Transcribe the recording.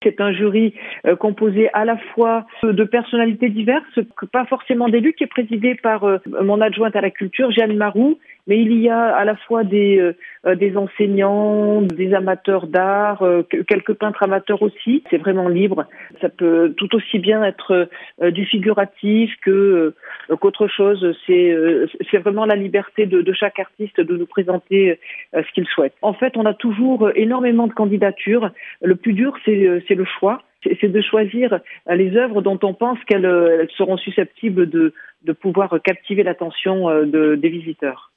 C'est un jury composé à la fois de personnalités diverses, pas forcément d'élus, qui est présidé par mon adjointe à la culture, Jeanne Marou, mais il y a à la fois des enseignants, des amateurs d'art, quelques peintres amateurs aussi. C'est vraiment libre. Ça peut tout aussi bien être du figuratif qu'autre chose. C'est vraiment la liberté de chaque artiste de nous présenter ce qu'il souhaite. En fait, on a toujours énormément de candidatures. Le plus dur, c'est le choix. C'est de choisir les œuvres dont on pense qu'elles seront susceptibles de pouvoir captiver l'attention des visiteurs.